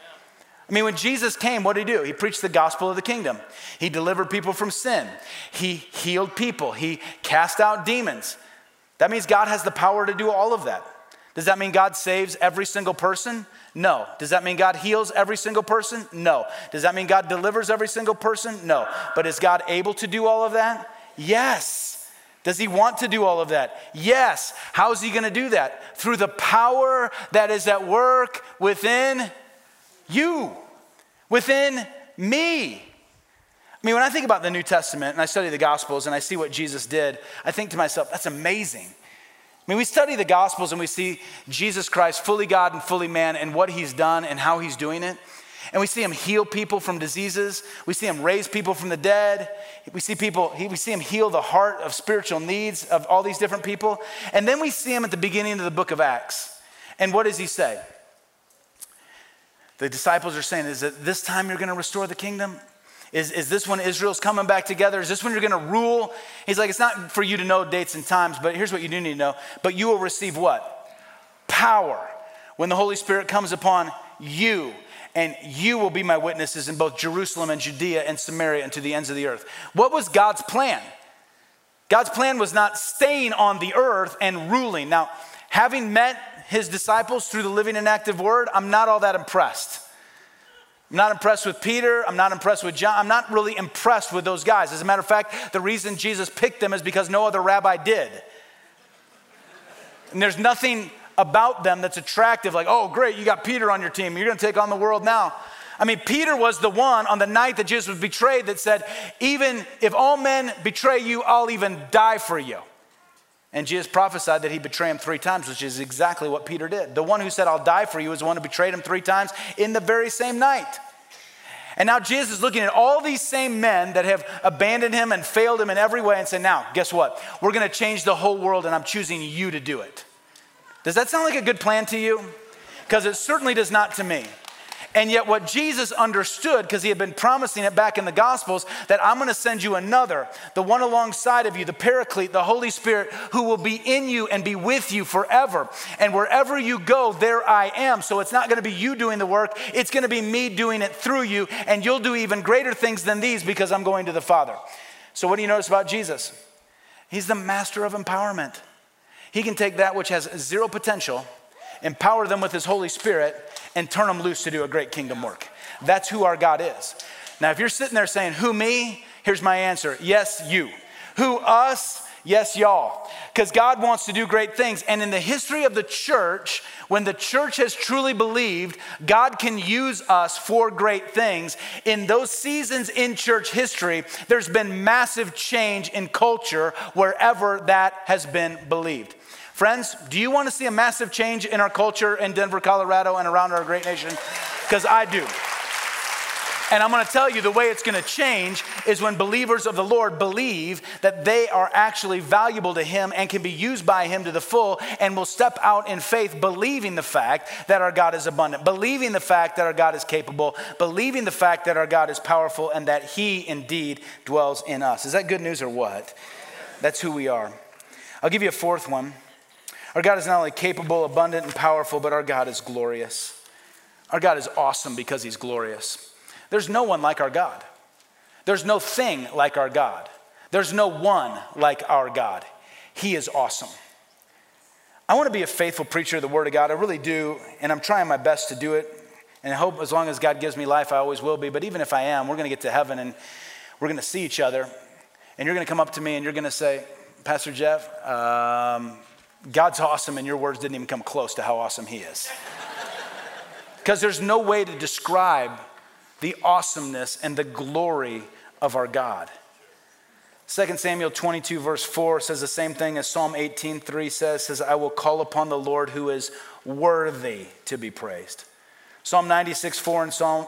I mean, when Jesus came, what did he do? He preached the gospel of the kingdom. He delivered people from sin. He healed people. He cast out demons. That means God has the power to do all of that. Does that mean God saves every single person? No. Does that mean God heals every single person? No. Does that mean God delivers every single person? No. But is God able to do all of that? Yes. Does he want to do all of that? Yes. How is he going to do that? Through the power that is at work within you, within me. I mean, when I think about the New Testament and I study the Gospels and I see what Jesus did, I think to myself, that's amazing. I mean, we study the Gospels and we see Jesus Christ, fully God and fully man, and what he's done and how he's doing it. And we see him heal people from diseases. We see him raise people from the dead. We see him heal the heart of spiritual needs of all these different people. And then we see him at the beginning of the book of Acts. And what does he say? The disciples are saying, is it this time you're going to restore the kingdom? Is this when Israel's coming back together? Is this when you're going to rule? He's like, it's not for you to know dates and times, but here's what you do need to know. But you will receive what? Power. When the Holy Spirit comes upon you, and you will be my witnesses in both Jerusalem and Judea and Samaria and to the ends of the earth. What was God's plan? God's plan was not staying on the earth and ruling. Now, having met his disciples through the living and active word, I'm not all that impressed. I'm not impressed with Peter. I'm not impressed with John. I'm not really impressed with those guys. As a matter of fact, the reason Jesus picked them is because no other rabbi did. And there's nothing about them that's attractive, like, oh, great, you got Peter on your team. You're going to take on the world now. I mean, Peter was the one on the night that Jesus was betrayed that said, even if all men betray you, I'll even die for you. And Jesus prophesied that he'd betray him 3 times, which is exactly what Peter did. The one who said, I'll die for you, is the one who betrayed him 3 times in the very same night. And now Jesus is looking at all these same men that have abandoned him and failed him in every way and said, now, guess what? We're going to change the whole world, and I'm choosing you to do it. Does that sound like a good plan to you? Because it certainly does not to me. And yet what Jesus understood, because he had been promising it back in the Gospels, that I'm going to send you another, the one alongside of you, the Paraclete, the Holy Spirit, who will be in you and be with you forever. And wherever you go, there I am. So it's not going to be you doing the work. It's going to be me doing it through you. And you'll do even greater things than these because I'm going to the Father. So what do you notice about Jesus? He's the master of empowerment. He can take that which has 0 potential, empower them with his Holy Spirit, and turn them loose to do a great kingdom work. That's who our God is. Now, if you're sitting there saying, who me? Here's my answer. Yes, you. Who us? Yes, y'all. Because God wants to do great things. And in the history of the church, when the church has truly believed God can use us for great things, in those seasons in church history, there's been massive change in culture wherever that has been believed. Friends, do you want to see a massive change in our culture in Denver, Colorado, and around our great nation? Because I do. And I'm going to tell you the way it's going to change is when believers of the Lord believe that they are actually valuable to him and can be used by him to the full, and will step out in faith, believing the fact that our God is abundant, believing the fact that our God is capable, believing the fact that our God is powerful, and that he indeed dwells in us. Is that good news or what? That's who we are. I'll give you a 4th one. Our God is not only capable, abundant, and powerful, but our God is glorious. Our God is awesome because he's glorious. There's no one like our God. There's no thing like our God. There's no one like our God. He is awesome. I want to be a faithful preacher of the Word of God. I really do, and I'm trying my best to do it. And I hope as long as God gives me life, I always will be. But even if I am, we're going to get to heaven and we're going to see each other. And you're going to come up to me and you're going to say, Pastor Jeff, God's awesome and your words didn't even come close to how awesome he is. Because there's no way to describe the awesomeness and the glory of our God. 2 Samuel 22 verse 4 says the same thing as Psalm 18:3 says, I will call upon the Lord who is worthy to be praised. Psalm 96:4 and Psalm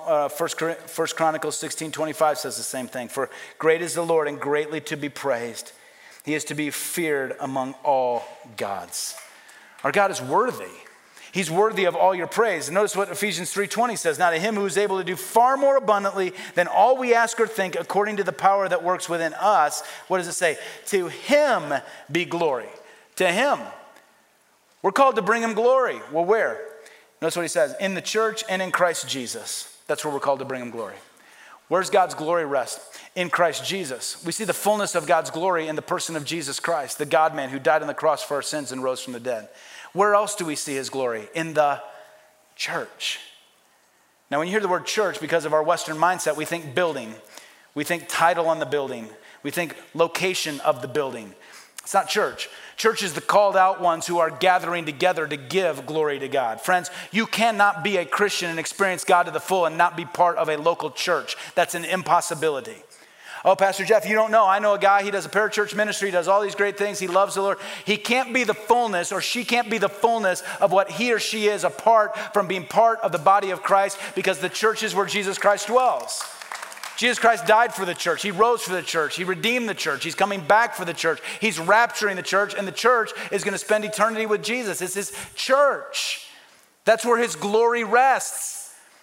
1 Chronicles 16:25 says the same thing. For great is the Lord and greatly to be praised. He is to be feared among all gods. Our God is worthy. He's worthy of all your praise. And notice what Ephesians 3:20 says. Now to him who is able to do far more abundantly than all we ask or think according to the power that works within us. What does it say? To him be glory. To him. We're called to bring him glory. Well, where? Notice what he says. In the church and in Christ Jesus. That's where we're called to bring him glory. Where's God's glory rest? In Christ Jesus. We see the fullness of God's glory in the person of Jesus Christ, the God-man who died on the cross for our sins and rose from the dead. Where else do we see his glory? In the church. Now, when you hear the word church, because of our Western mindset, we think building. We think title on the building. We think location of the building. It's not church. Church is the called out ones who are gathering together to give glory to God. Friends, you cannot be a Christian and experience God to the full and not be part of a local church. That's an impossibility. Oh, Pastor Jeff, you don't know. I know a guy, he does a parachurch ministry, he does all these great things, he loves the Lord. He can't be the fullness, or she can't be the fullness of what he or she is apart from being part of the body of Christ, because the church is where Jesus Christ dwells. Jesus Christ died for the church. He rose for the church. He redeemed the church. He's coming back for the church. He's rapturing the church, and the church is going to spend eternity with Jesus. It's his church. That's where his glory rests.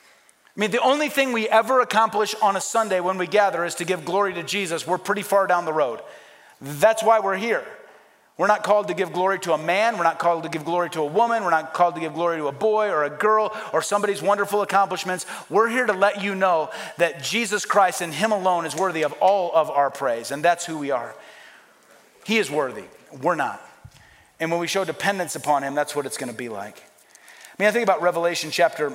I mean, the only thing we ever accomplish on a Sunday when we gather is to give glory to Jesus. We're pretty far down the road. That's why we're here. We're not called to give glory to a man. We're not called to give glory to a woman. We're not called to give glory to a boy or a girl or somebody's wonderful accomplishments. We're here to let you know that Jesus Christ and him alone is worthy of all of our praise. And that's who we are. He is worthy. We're not. And when we show dependence upon him, that's what it's going to be like. I mean, I think about Revelation chapter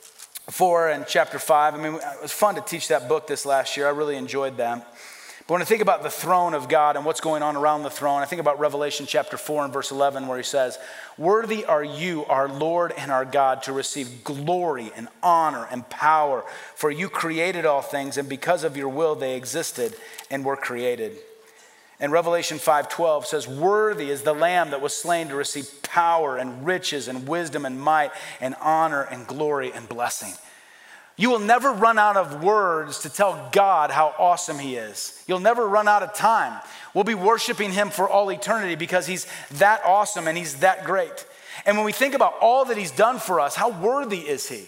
4 and chapter 5. I mean, it was fun to teach that book this last year. I really enjoyed that. But when I think about the throne of God and what's going on around the throne, I think about Revelation chapter 4 and verse 11, where he says, worthy are you, our Lord and our God, to receive glory and honor and power, for you created all things, and because of your will they existed and were created. And Revelation 5:12 says, worthy is the Lamb that was slain to receive power and riches and wisdom and might and honor and glory and blessing. You will never run out of words to tell God how awesome he is. You'll never run out of time. We'll be worshiping him for all eternity because he's that awesome and he's that great. And when we think about all that he's done for us, how worthy is he?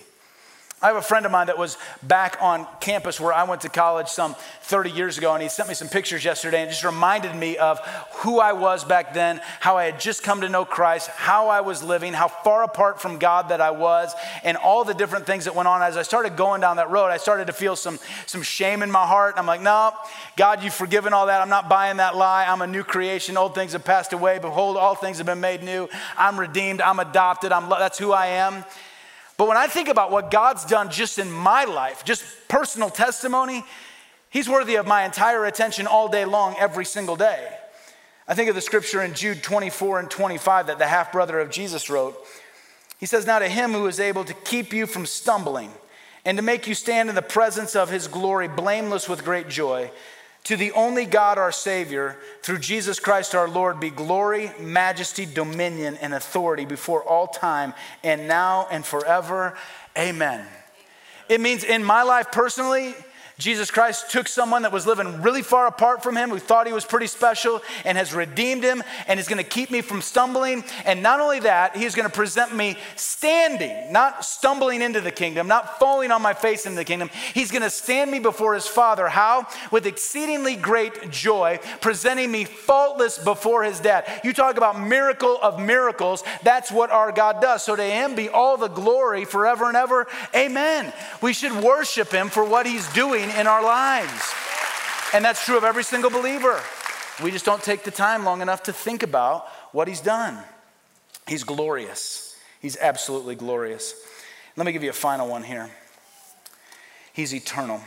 I have a friend of mine that was back on campus where I went to college some 30 years ago, and he sent me some pictures yesterday and just reminded me of who I was back then, how I had just come to know Christ, how I was living, how far apart from God that I was, and all the different things that went on. As I started going down that road, I started to feel some shame in my heart. I'm like, no, God, you've forgiven all that. I'm not buying that lie. I'm a new creation. Old things have passed away. Behold, all things have been made new. I'm redeemed. I'm adopted. That's who I am. But when I think about what God's done just in my life, just personal testimony, he's worthy of my entire attention all day long, every single day. I think of the scripture in Jude 24 and 25 that the half-brother of Jesus wrote. He says, now to him who is able to keep you from stumbling and to make you stand in the presence of his glory blameless with great joy, to the only God our Savior, through Jesus Christ our Lord, be glory, majesty, dominion, and authority before all time, and now and forever. Amen. It means in my life personally, Jesus Christ took someone that was living really far apart from him, who thought he was pretty special, and has redeemed him, and is going to keep me from stumbling. And not only that, he's going to present me standing, not stumbling into the kingdom, not falling on my face into the kingdom. He's going to stand me before his Father. How? With exceedingly great joy, presenting me faultless before his dad. You talk about miracle of miracles. That's what our God does. So to him be all the glory forever and ever. Amen. We should worship him for what he's doing in our lives. And that's true of every single believer. We just don't take the time long enough to think about what he's done. He's glorious. He's absolutely glorious. Let me give you a final one here. He's eternal.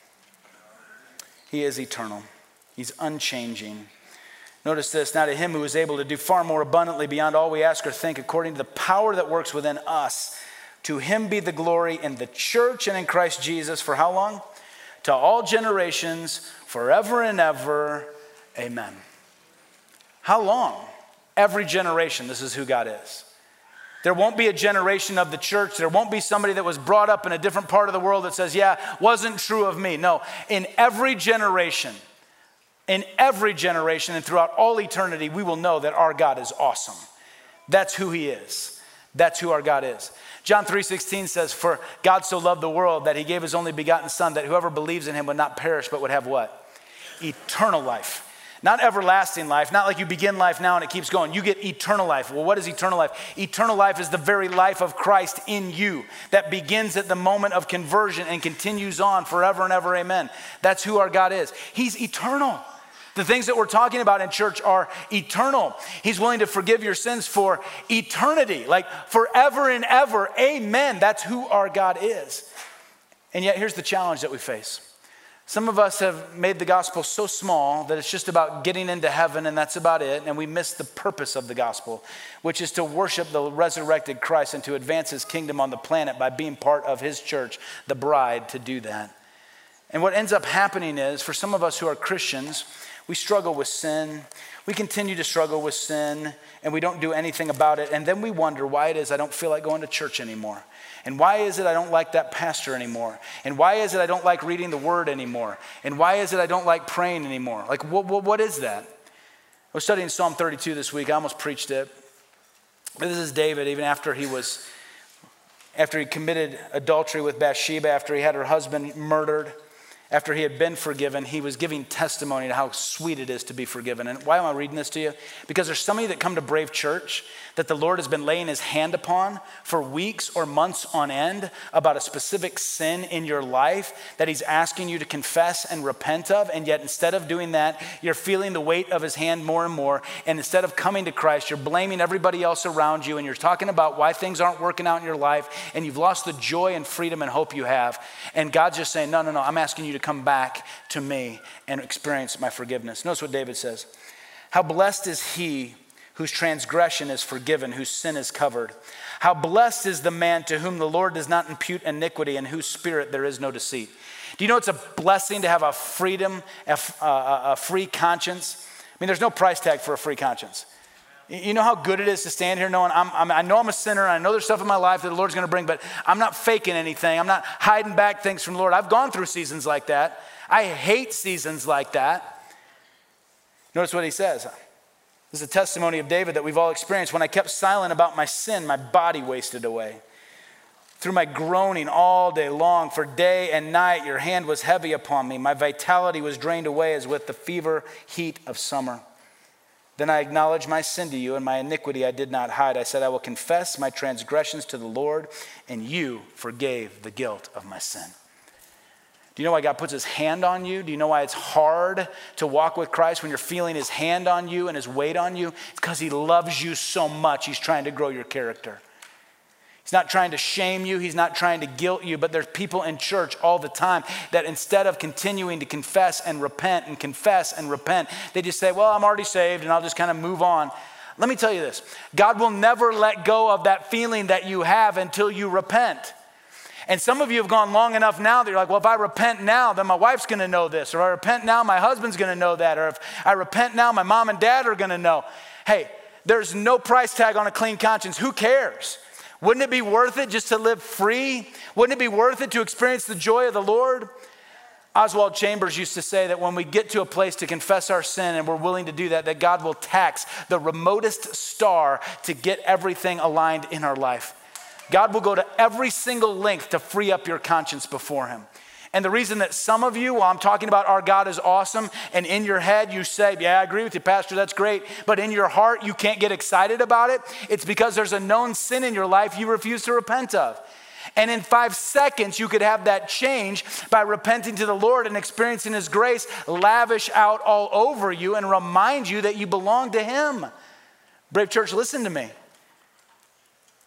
He is eternal. He's unchanging. Notice this, now to him who is able to do far more abundantly beyond all we ask or think, according to the power that works within us, to him be the glory in the church and in Christ Jesus for how long? To all generations, forever and ever. Amen. How long? Every generation, this is who God is. There won't be a generation of the church. There won't be somebody that was brought up in a different part of the world that says, yeah, wasn't true of me. No, in every generation and throughout all eternity, we will know that our God is awesome. That's who he is. That's who our God is. John 3:16 says, for God so loved the world that he gave his only begotten son, that whoever believes in him would not perish, but would have what? Eternal life. Not everlasting life, not like you begin life now and it keeps going. You get eternal life. Well, what is eternal life? Eternal life is the very life of Christ in you that begins at the moment of conversion and continues on forever and ever, amen. That's who our God is. He's eternal. The things that we're talking about in church are eternal. He's willing to forgive your sins for eternity, like forever and ever, amen. That's who our God is. And yet here's the challenge that we face. Some of us have made the gospel so small that it's just about getting into heaven and that's about it. And we miss the purpose of the gospel, which is to worship the resurrected Christ and to advance his kingdom on the planet by being part of his church, the bride, to do that. And what ends up happening is, for some of us who are Christians, we struggle with sin. We continue to struggle with sin and we don't do anything about it. And then we wonder why it is I don't feel like going to church anymore. And why is it I don't like that pastor anymore? And why is it I don't like reading the word anymore? And why is it I don't like praying anymore? Like, what is that? I was studying Psalm 32 this week. I almost preached it. But this is David, even after he committed adultery with Bathsheba, after he had her husband murdered, after he had been forgiven, he was giving testimony to how sweet it is to be forgiven. And why am I reading this to you? Because there's some of you that come to Brave Church that the Lord has been laying his hand upon for weeks or months on end about a specific sin in your life that he's asking you to confess and repent of. And yet instead of doing that, you're feeling the weight of his hand more and more. And instead of coming to Christ, you're blaming everybody else around you. And you're talking about why things aren't working out in your life. And you've lost the joy and freedom and hope you have. And God's just saying, no, I'm asking you to come back to me and experience my forgiveness. Notice what David says. How blessed is he whose transgression is forgiven, whose sin is covered. How blessed is the man to whom the Lord does not impute iniquity and whose spirit there is no deceit. Do you know it's a blessing to have a free conscience? I mean, there's no price tag for a free conscience. You know how good it is to stand here knowing I know I'm a sinner, and I know there's stuff in my life that the Lord's going to bring, but I'm not faking anything. I'm not hiding back things from the Lord. I've gone through seasons like that. I hate seasons like that. Notice what he says. This is a testimony of David that we've all experienced. When I kept silent about my sin, my body wasted away. Through my groaning all day long, for day and night, your hand was heavy upon me. My vitality was drained away as with the fever heat of summer. Then I acknowledged my sin to you, and my iniquity I did not hide. I said, I will confess my transgressions to the Lord, and you forgave the guilt of my sin. Do you know why God puts his hand on you? Do you know why it's hard to walk with Christ when you're feeling his hand on you and his weight on you? It's because he loves you so much. He's trying to grow your character. He's not trying to shame you. He's not trying to guilt you. But there's people in church all the time that instead of continuing to confess and repent, they just say, well, I'm already saved and I'll just kind of move on. Let me tell you this. God will never let go of that feeling that you have until you repent. And some of you have gone long enough now that you're like, well, if I repent now, then my wife's going to know this. Or if I repent now, my husband's going to know that. Or if I repent now, my mom and dad are going to know. Hey, there's no price tag on a clean conscience. Who cares? Wouldn't it be worth it just to live free? Wouldn't it be worth it to experience the joy of the Lord? Oswald Chambers used to say that when we get to a place to confess our sin and we're willing to do that, that God will tax the remotest star to get everything aligned in our life. God will go to every single length to free up your conscience before him. And the reason that some of you, while I'm talking about our God is awesome, and in your head you say, yeah, I agree with you, Pastor, that's great. But in your heart, you can't get excited about it. It's because there's a known sin in your life you refuse to repent of. And in 5 seconds, you could have that change by repenting to the Lord and experiencing his grace lavish out all over you and remind you that you belong to him. Brave Church, listen to me.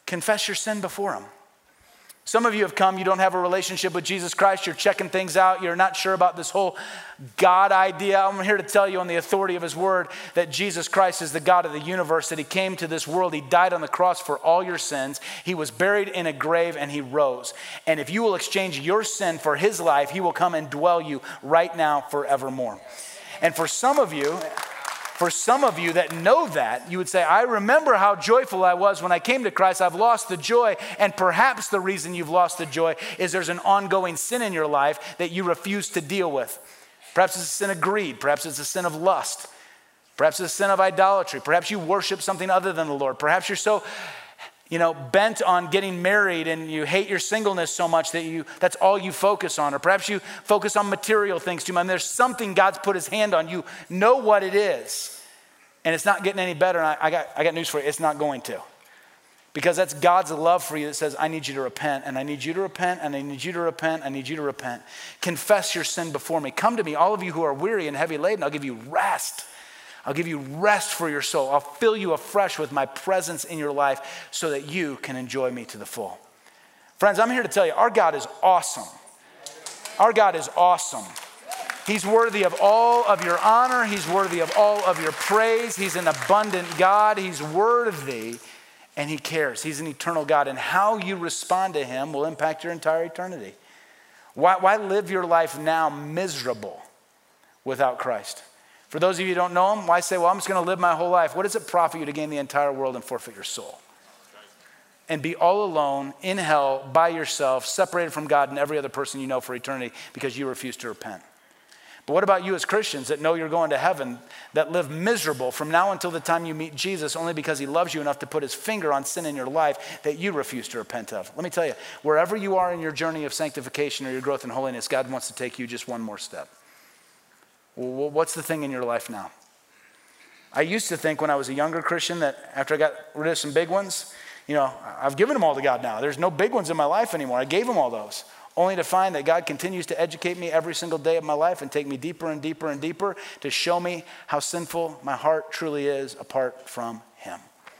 confess your sin before him. Some of you have come, you don't have a relationship with Jesus Christ, you're checking things out, you're not sure about this whole God idea. I'm here to tell you on the authority of his word that Jesus Christ is the God of the universe, that he came to this world, he died on the cross for all your sins, he was buried in a grave, and he rose. And if you will exchange your sin for his life, he will come and dwell you right now forevermore. And for some of you that know that, you would say, I remember how joyful I was when I came to Christ. I've lost the joy. And perhaps the reason you've lost the joy is there's an ongoing sin in your life that you refuse to deal with. Perhaps it's a sin of greed. Perhaps it's a sin of lust. Perhaps it's a sin of idolatry. Perhaps you worship something other than the Lord. Perhaps you're so bent on getting married and you hate your singleness so much that that's all you focus on. Or perhaps you focus on material things too much. There's something God's put his hand on. You know what it is. And it's not getting any better. And I got news for you. It's not going to. Because that's God's love for you that says, I need you to repent, and I need you to repent, and I need you to repent, I need you to repent. Confess your sin before me. Come to me, all of you who are weary and heavy laden. I'll give you rest. I'll give you rest for your soul. I'll fill you afresh with my presence in your life so that you can enjoy me to the full. Friends, I'm here to tell you, our God is awesome. Our God is awesome. He's worthy of all of your honor. He's worthy of all of your praise. He's an abundant God. He's worthy, and he cares. He's an eternal God, and how you respond to him will impact your entire eternity. Why live your life now miserable without Christ? For those of you who don't know him, why say, well, I'm just going to live my whole life? What does it profit you to gain the entire world and forfeit your soul? And be all alone in hell by yourself, separated from God and every other person you know for eternity because you refuse to repent. But what about you as Christians that know you're going to heaven, that live miserable from now until the time you meet Jesus only because he loves you enough to put his finger on sin in your life that you refuse to repent of? Let me tell you, wherever you are in your journey of sanctification or your growth in holiness, God wants to take you just one more step. Well, what's the thing in your life now? I used to think when I was a younger Christian that after I got rid of some big ones, I've given them all to God now. There's no big ones in my life anymore. I gave him all those. Only to find that God continues to educate me every single day of my life and take me deeper and deeper and deeper to show me how sinful my heart truly is apart from him.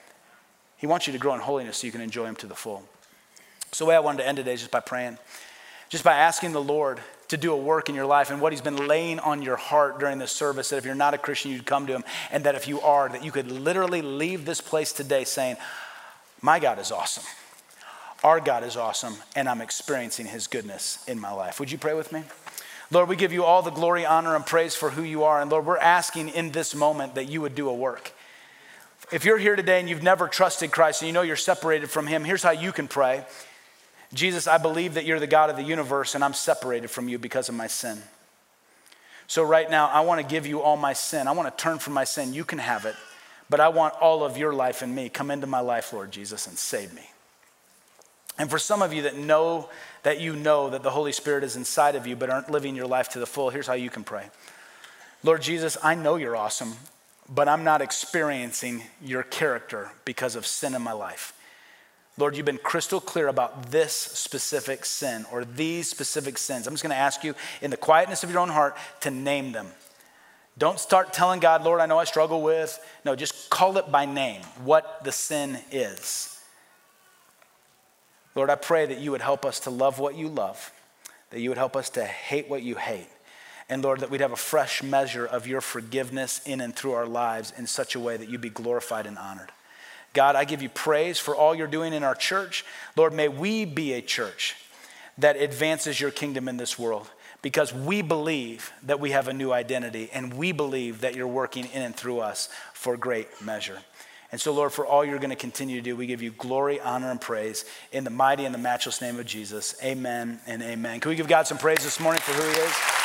He wants you to grow in holiness so you can enjoy him to the full. So the way I wanted to end today is just by praying, just by asking the Lord to do a work in your life and what he's been laying on your heart during this service, that if you're not a Christian, you'd come to him, and that if you are, that you could literally leave this place today saying, my God is awesome. Our God is awesome, and I'm experiencing his goodness in my life. Would you pray with me? Lord, we give you all the glory, honor, and praise for who you are. And Lord, we're asking in this moment that you would do a work. If you're here today and you've never trusted Christ and you know you're separated from him, here's how you can pray. Jesus, I believe that you're the God of the universe and I'm separated from you because of my sin. So right now, I want to give you all my sin. I want to turn from my sin. You can have it, but I want all of your life in me. Come into my life, Lord Jesus, and save me. And for some of you that know that the Holy Spirit is inside of you but aren't living your life to the full, here's how you can pray. Lord Jesus, I know you're awesome, but I'm not experiencing your character because of sin in my life. Lord, you've been crystal clear about this specific sin or these specific sins. I'm just going to ask you in the quietness of your own heart to name them. Don't start telling God, Lord, I know I struggle with. No, just call it by name, what the sin is. Lord, I pray that you would help us to love what you love, that you would help us to hate what you hate. And Lord, that we'd have a fresh measure of your forgiveness in and through our lives in such a way that you be glorified and honored. God, I give you praise for all you're doing in our church. Lord, may we be a church that advances your kingdom in this world because we believe that we have a new identity and we believe that you're working in and through us for great measure. And so, Lord, for all you're going to continue to do, we give you glory, honor, and praise in the mighty and the matchless name of Jesus. Amen and amen. Can we give God some praise this morning for who he is?